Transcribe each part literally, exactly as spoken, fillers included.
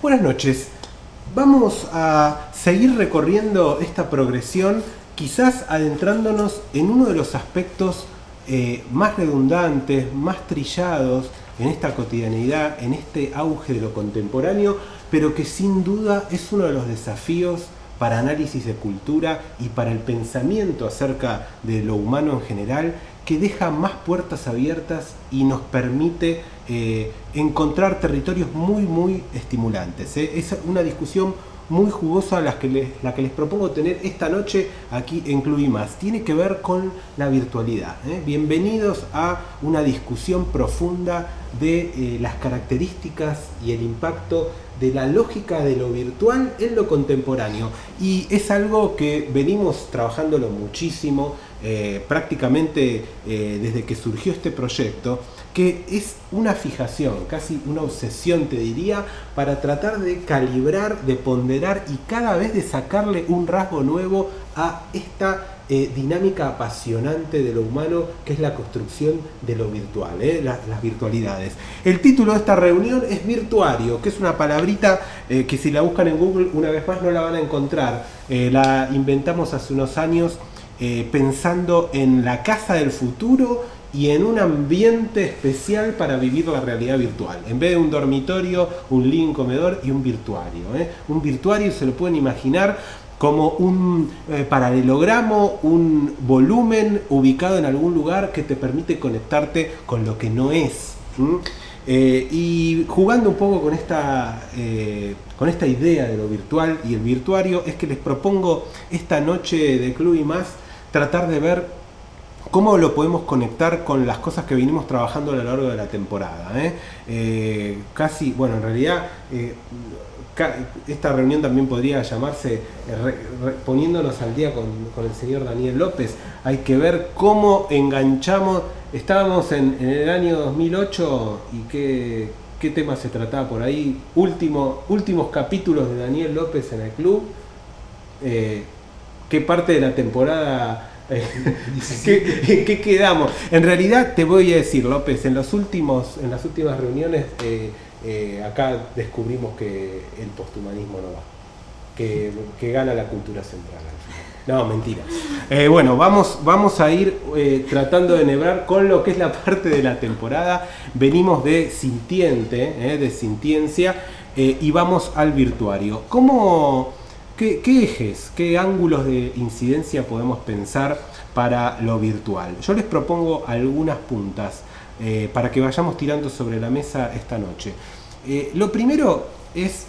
Buenas noches. Vamos a seguir recorriendo esta progresión, quizás adentrándonos en uno de los aspectos eh, más redundantes, más trillados en esta cotidianidad, en este auge de lo contemporáneo, pero que sin duda es uno de los desafíos para análisis de cultura y para el pensamiento acerca de lo humano en general, que deja más puertas abiertas y nos permite eh, encontrar territorios muy muy estimulantes. ¿eh? Es una discusión muy jugosa la que, les, la que les propongo tener esta noche aquí en Club y Más. Tiene que ver con la virtualidad. ¿eh? Bienvenidos a una discusión profunda de eh, las características y el impacto de la lógica de lo virtual en lo contemporáneo. Y es algo que venimos trabajándolo muchísimo, eh, prácticamente eh, desde que surgió este proyecto, que es una fijación, casi una obsesión te diría, para tratar de calibrar, de ponderar y cada vez de sacarle un rasgo nuevo a esta Eh, dinámica apasionante de lo humano, que es la construcción de lo virtual, eh, las, las virtualidades. El título de esta reunión es Virtuario, que es una palabrita eh, que si la buscan en Google una vez más no la van a encontrar. Eh, la inventamos hace unos años eh, pensando en la casa del futuro y en un ambiente especial para vivir la realidad virtual. En vez de un dormitorio, un living comedor y un virtuario. ¿eh? Un virtuario se lo pueden imaginar como un eh, paralelogramo, un volumen ubicado en algún lugar que te permite conectarte con lo que no es. ¿Mm? Eh, y jugando un poco con esta, eh, con esta idea de lo virtual y el virtuario, es que les propongo esta noche de Club y Más tratar de ver cómo lo podemos conectar con las cosas que venimos trabajando a lo largo de la temporada. ¿eh? Eh, casi, bueno, en realidad eh, esta reunión también podría llamarse eh, re, re, poniéndonos al día con, con el señor Daniel López. Hay que ver cómo enganchamos. Estábamos en, en el año dos mil ocho y qué, qué tema se trataba por ahí. Último, últimos capítulos de Daniel López en el club. Eh, ¿Qué parte de la temporada ¿Qué, ¿Qué quedamos? En realidad te voy a decir, López, en los últimos, en las últimas reuniones eh, eh, acá descubrimos que el posthumanismo no va, que, que gana la cultura central al final. No, mentira. Eh, bueno, vamos, vamos a ir eh, tratando de enhebrar con lo que es la parte de la temporada. Venimos de sintiente, eh, de sintiencia, eh, y vamos al virtuario. ¿Cómo? ¿Qué, ¿Qué ejes, qué ángulos de incidencia podemos pensar para lo virtual? Yo les propongo algunas puntas eh, para que vayamos tirando sobre la mesa esta noche. Eh, lo primero es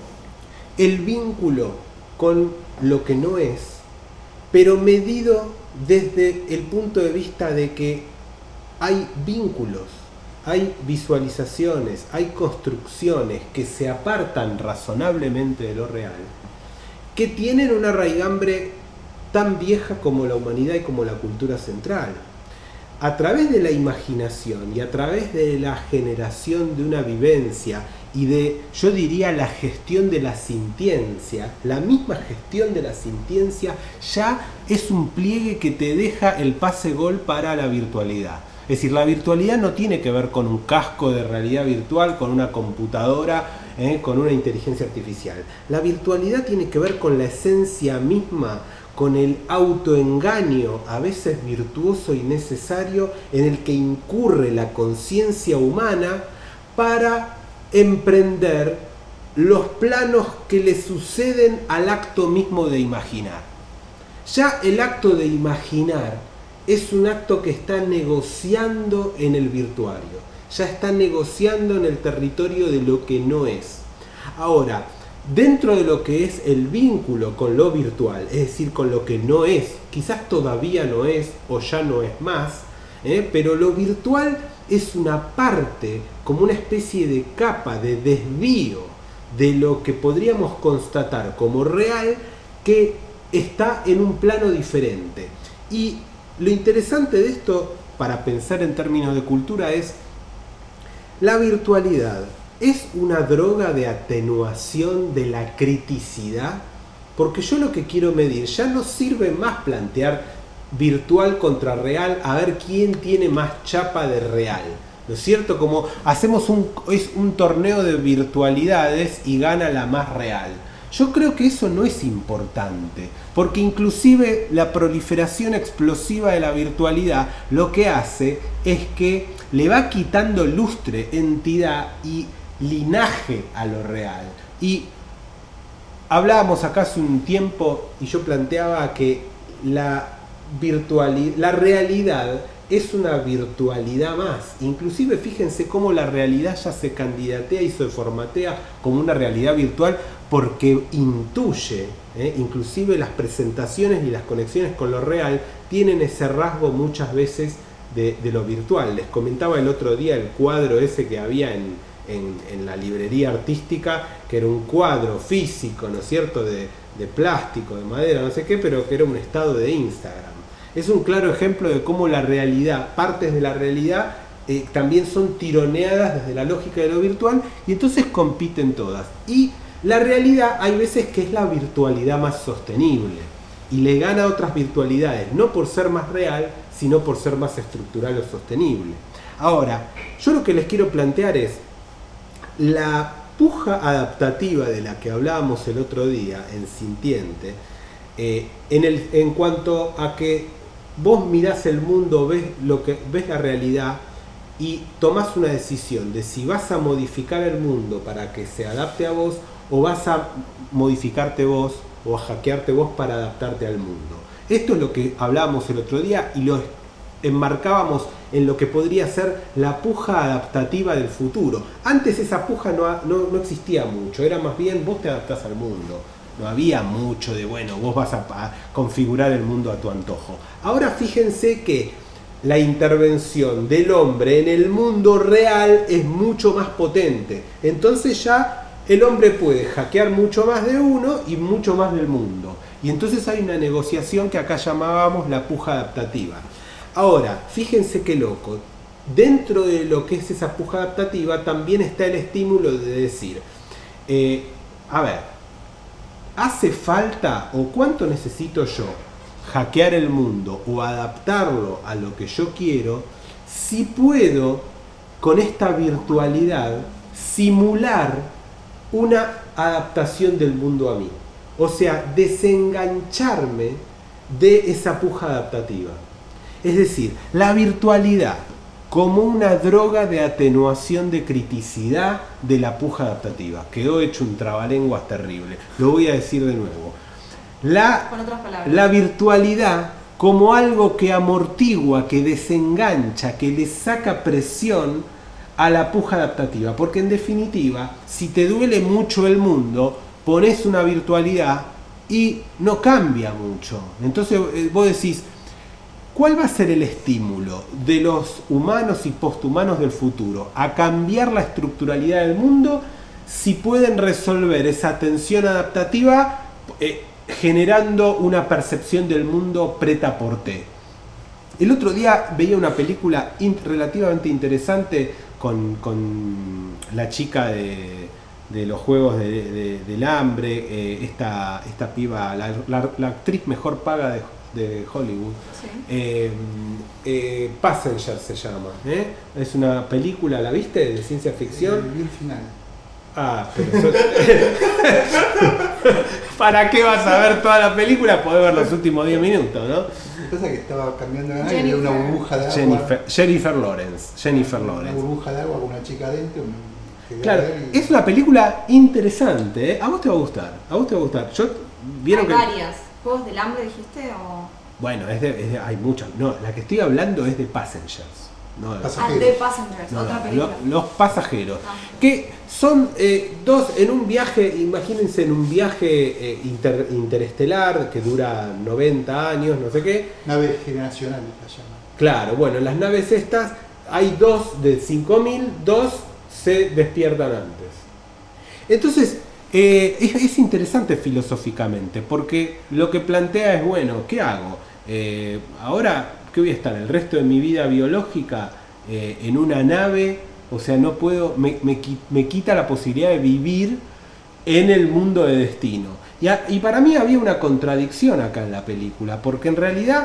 el vínculo con lo que no es, pero medido desde el punto de vista de que hay vínculos, hay visualizaciones, hay construcciones que se apartan razonablemente de lo real, que tienen una raigambre tan vieja como la humanidad y como la cultura central. A través de la imaginación y a través de la generación de una vivencia y de, yo diría, la gestión de la sintiencia, la misma gestión de la sintiencia ya es un pliegue que te deja el pase-gol para la virtualidad. Es decir, la virtualidad no tiene que ver con un casco de realidad virtual, con una computadora, eh, con una inteligencia artificial. La virtualidad tiene que ver con la esencia misma, con el autoengaño, a veces virtuoso y necesario, en el que incurre la conciencia humana para emprender los planos que le suceden al acto mismo de imaginar. Ya el acto de imaginar es un acto que está negociando en el virtuario, ya está negociando en el territorio de lo que no es. Ahora, dentro de lo que es el vínculo con lo virtual, es decir, con lo que no es, quizás todavía no es o ya no es más, ¿eh? pero lo virtual es una parte, como una especie de capa, de desvío de lo que podríamos constatar como real, que está en un plano diferente. Y lo interesante de esto, para pensar en términos de cultura, es la virtualidad. ¿Es una droga de atenuación de la criticidad? Porque yo lo que quiero medir, ya no sirve más plantear virtual contra real, a ver quién tiene más chapa de real. ¿no es cierto? Como hacemos un, es un torneo de virtualidades y gana la más real. Yo creo que eso no es importante, porque inclusive la proliferación explosiva de la virtualidad lo que hace es que le va quitando lustre, entidad y linaje a lo real. Y hablábamos acá hace un tiempo y yo planteaba que la virtualidad, la realidad es una virtualidad más. Inclusive fíjense cómo la realidad ya se candidatea y se formatea como una realidad virtual, porque intuye, ¿eh? inclusive las presentaciones y las conexiones con lo real tienen ese rasgo muchas veces de, de lo virtual. Les comentaba el otro día el cuadro ese que había en, en, en la librería artística, que era un cuadro físico, ¿no es cierto?, de, de plástico, de madera, no sé qué, pero que era un estado de Instagram. Es un claro ejemplo de cómo la realidad, partes de la realidad, eh, también son tironeadas desde la lógica de lo virtual, y entonces compiten todas. Y la realidad hay veces que es la virtualidad más sostenible y le gana a otras virtualidades, no por ser más real, sino por ser más estructural o sostenible. Ahora, yo lo que les quiero plantear es la puja adaptativa de la que hablábamos el otro día en Sintiente, eh, en, el, en cuanto a que vos mirás el mundo, ves, lo que, ves la realidad y tomás una decisión de si vas a modificar el mundo para que se adapte a vos, o vas a modificarte vos o a hackearte vos para adaptarte al mundo. Esto es lo que hablábamos el otro día y lo enmarcábamos en lo que podría ser la puja adaptativa del futuro. Antes esa puja no, no, no existía mucho, era más bien vos te adaptás al mundo. No había mucho de, bueno, vos vas a, a configurar el mundo a tu antojo. Ahora fíjense que la intervención del hombre en el mundo real es mucho más potente. Entonces ya el hombre puede hackear mucho más de uno y mucho más del mundo. Y entonces hay una negociación que acá llamábamos la puja adaptativa. Ahora, fíjense qué loco. Dentro de lo que es esa puja adaptativa también está el estímulo de decir, eh, a ver, ¿hace falta o cuánto necesito yo hackear el mundo o adaptarlo a lo que yo quiero, si puedo con esta virtualidad simular una adaptación del mundo a mí? O sea, desengancharme de esa puja adaptativa. Es decir, la virtualidad como una droga de atenuación de criticidad de la puja adaptativa. Quedó hecho un trabalenguas terrible. Lo voy a decir de nuevo. La, Con otras palabras. La virtualidad como algo que amortigua, que desengancha, que le saca presión a la puja adaptativa. Porque en definitiva, si te duele mucho el mundo, pones una virtualidad y no cambia mucho. Entonces vos decís, ¿cuál va a ser el estímulo de los humanos y posthumanos del futuro a cambiar la estructuralidad del mundo si pueden resolver esa tensión adaptativa eh, generando una percepción del mundo prêt-à-porter? El otro día veía una película in- relativamente interesante con, con la chica de, de los Juegos de, de, del Hambre, eh, esta, esta piba, la, la, la actriz mejor paga de de Hollywood. Sí. eh, eh, Passenger se llama, ¿eh? Es una película, ¿la viste? De ciencia ficción. Vi el final. Ah, pero so- ¿para qué vas a ver toda la película? Podés ver los últimos diez minutos, ¿no? Lo que pasa es que estaba cambiando de aire, Jennifer. una burbuja de agua. Jennifer, Jennifer Lawrence. Jennifer Una Lawrence. burbuja de agua con una chica adentro. que Claro, y- es una película interesante, ¿eh? A vos te va a gustar, a vos te va a gustar. Yo, vieron Hay que... varias. ¿Juegos del Hambre dijiste o...? Bueno, es de, es de- hay muchas. No, la que estoy hablando es de Passengers. No de- Pas- Ah, The Passengers, No, otra no, película. lo- los pasajeros, Ah. que son eh, dos en un viaje, imagínense en un viaje eh, inter- interestelar que dura noventa años, no sé qué. Nave generacional la llaman. Claro, bueno, en las naves estas hay dos de cinco mil, dos se despiertan antes. Entonces, eh, es, es interesante filosóficamente, porque lo que plantea es, bueno, ¿qué hago? Eh, ahora, ¿qué voy a estar el resto de mi vida biológica eh, en una nave? O sea, no puedo, me, me, qui- me quita la posibilidad de vivir en el mundo de destino. Y, a- y para mí había una contradicción acá en la película, porque en realidad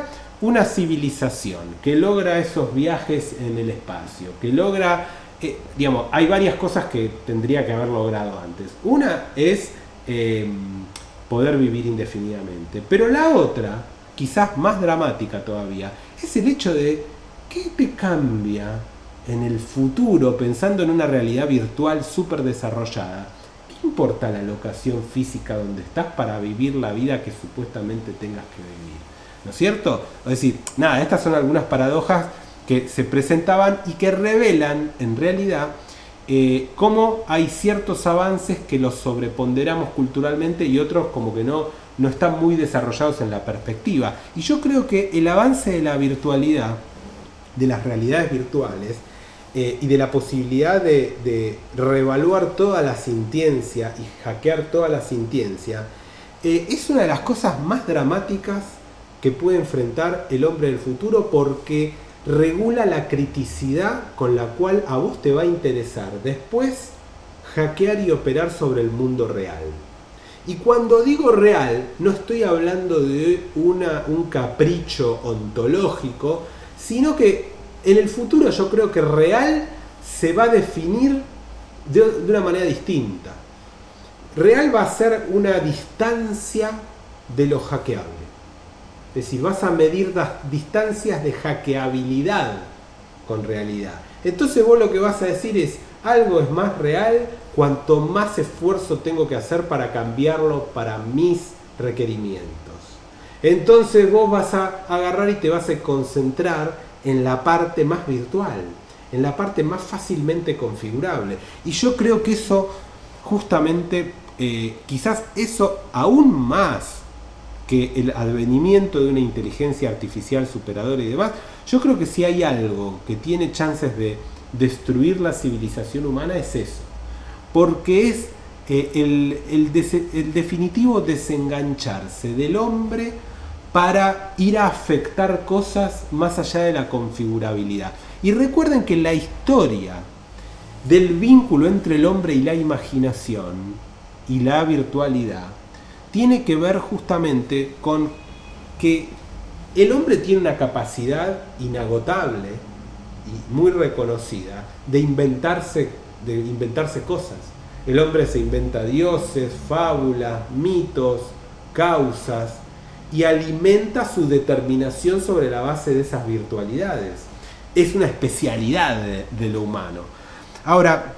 una civilización que logra esos viajes en el espacio, que logra, eh, digamos, hay varias cosas que tendría que haber logrado antes. Una es eh, poder vivir indefinidamente, pero la otra, quizás más dramática todavía, es el hecho de ¿qué te cambia en el futuro pensando en una realidad virtual súper desarrollada? ¿Qué importa la locación física donde estás para vivir la vida que supuestamente tengas que vivir? ¿No es cierto? Es decir, nada, estas son algunas paradojas que se presentaban y que revelan en realidad eh, cómo hay ciertos avances que los sobreponderamos culturalmente y otros como que no, no están muy desarrollados en la perspectiva. Y yo creo que el avance de la virtualidad, de las realidades virtuales, eh, y de la posibilidad de, de reevaluar toda la sintiencia y hackear toda la sintiencia, eh, es una de las cosas más dramáticas que puede enfrentar el hombre del futuro, porque regula la criticidad con la cual a vos te va a interesar después hackear y operar sobre el mundo real. Y cuando digo real, no estoy hablando de una, un capricho ontológico, sino que en el futuro yo creo que real se va a definir de, de una manera distinta. Real va a ser una distancia de lo hackeable. Es decir, vas a medir las distancias de hackeabilidad con realidad. Entonces vos lo que vas a decir es, algo es más real cuanto más esfuerzo tengo que hacer para cambiarlo para mis requerimientos. Entonces vos vas a agarrar y te vas a concentrar en la parte más virtual, en la parte más fácilmente configurable. Y yo creo que eso, justamente, eh, quizás eso aún más que el advenimiento de una inteligencia artificial superadora y demás, yo creo que si hay algo que tiene chances de destruir la civilización humana es eso, porque es eh, el, el, des, el definitivo desengancharse del hombre para ir a afectar cosas más allá de la configurabilidad. Y recuerden que la historia del vínculo entre el hombre y la imaginación y la virtualidad tiene que ver justamente con que el hombre tiene una capacidad inagotable y muy reconocida de inventarse, de inventarse cosas. El hombre se inventa dioses, fábulas, mitos, causas, y alimenta su determinación sobre la base de esas virtualidades. Es una especialidad de, de lo humano. Ahora,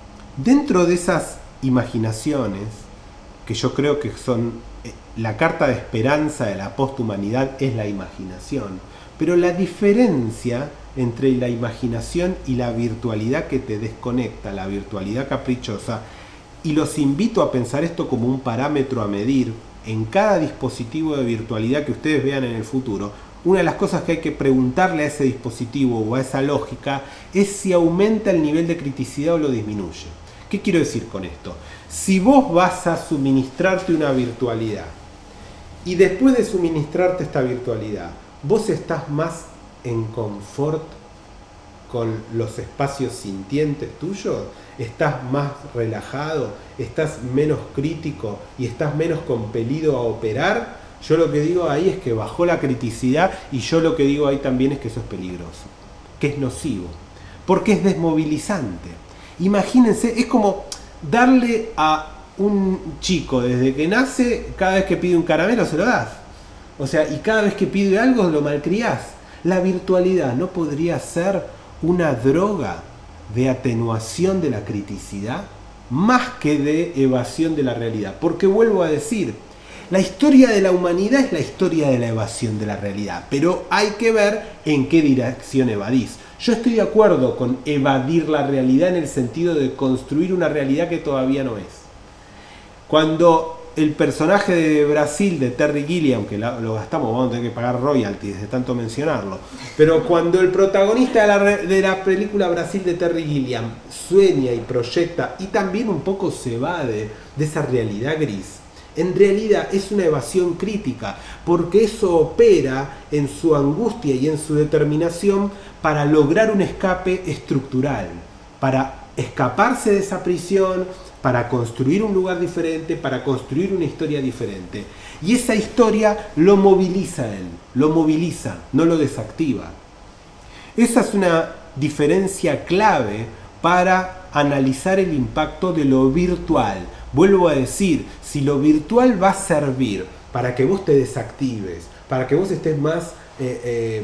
dentro de esas imaginaciones, que yo creo que son la carta de esperanza de la posthumanidad, es la imaginación, pero la diferencia entre la imaginación y la virtualidad que te desconecta, la virtualidad caprichosa, y los invito a pensar esto como un parámetro a medir en cada dispositivo de virtualidad que ustedes vean en el futuro. Una de las cosas que hay que preguntarle a ese dispositivo o a esa lógica es si aumenta el nivel de criticidad o lo disminuye. ¿Qué quiero decir con esto? Si vos vas a suministrarte una virtualidad y después de suministrarte esta virtualidad, vos estás más en confort con los espacios sintientes tuyos, estás más relajado, estás menos crítico y estás menos compelido a operar, yo lo que digo ahí es que bajó la criticidad, y yo lo que digo ahí también es que eso es peligroso, que es nocivo, porque es desmovilizante. Imagínense, es como darle a un chico desde que nace, cada vez que pide un caramelo se lo das. O sea, y cada vez que pide algo lo malcriás. La virtualidad no podría ser una droga de atenuación de la criticidad más que de evasión de la realidad. Porque vuelvo a decir, la historia de la humanidad es la historia de la evasión de la realidad, pero hay que ver en qué dirección evadís. Yo estoy de acuerdo con evadir la realidad en el sentido de construir una realidad que todavía no es. Cuando el personaje de Brasil de Terry Gilliam, que lo gastamos, vamos a tener que pagar royalties de tanto mencionarlo, pero cuando el protagonista de la, de la película Brasil de Terry Gilliam sueña y proyecta y también un poco se evade de esa realidad gris, en realidad es una evasión crítica, porque eso opera en su angustia y en su determinación para lograr un escape estructural, para escaparse de esa prisión, para construir un lugar diferente, para construir una historia diferente. Y esa historia lo moviliza a él, lo moviliza, no lo desactiva. Esa es una diferencia clave para analizar el impacto de lo virtual. Vuelvo a decir, si lo virtual va a servir para que vos te desactives, para que vos estés más, eh, eh,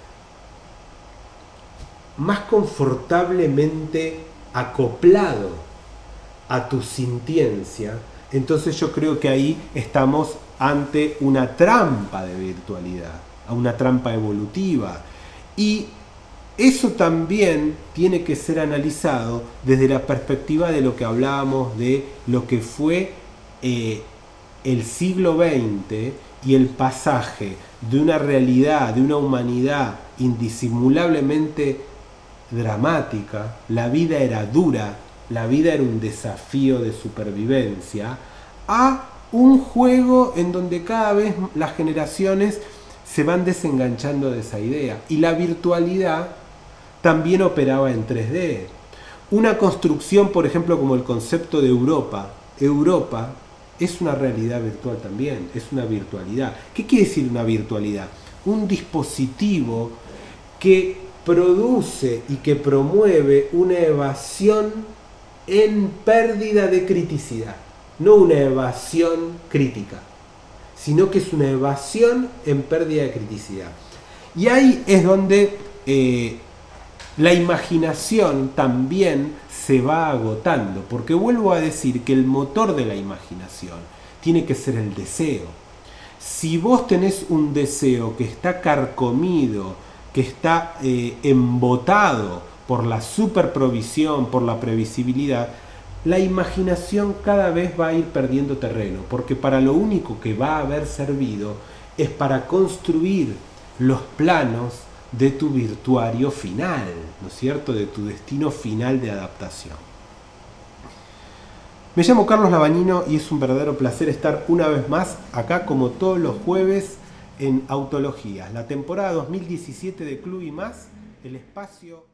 más confortablemente acoplado a tu sintiencia, entonces yo creo que ahí estamos ante una trampa de virtualidad, a una trampa evolutiva. Y eso también tiene que ser analizado desde la perspectiva de lo que hablábamos de lo que fue eh, el siglo veinte y el pasaje de una realidad, de una humanidad indisimulablemente dramática. La vida era dura, la vida era un desafío de supervivencia, a un juego en donde cada vez las generaciones se van desenganchando de esa idea. Y la virtualidad también operaba en tres D. Una construcción, por ejemplo, como el concepto de Europa. Europa es una realidad virtual también, es una virtualidad. ¿Qué quiere decir una virtualidad? Un dispositivo que produce y que promueve una evasión en pérdida de criticidad. No una evasión crítica, sino que es una evasión en pérdida de criticidad. Y ahí es donde eh, la imaginación también se va agotando, porque vuelvo a decir que el motor de la imaginación tiene que ser el deseo. Si vos tenés un deseo que está carcomido, que está eh, embotado por la superprovisión, por la previsibilidad, la imaginación cada vez va a ir perdiendo terreno, porque para lo único que va a haber servido es para construir los planos de tu virtuario final, ¿no es cierto?, de tu destino final de adaptación. Me llamo Carlos Labañino y es un verdadero placer estar una vez más acá, como todos los jueves, en Autologías, la temporada dos mil diecisiete de Club y Más, el espacio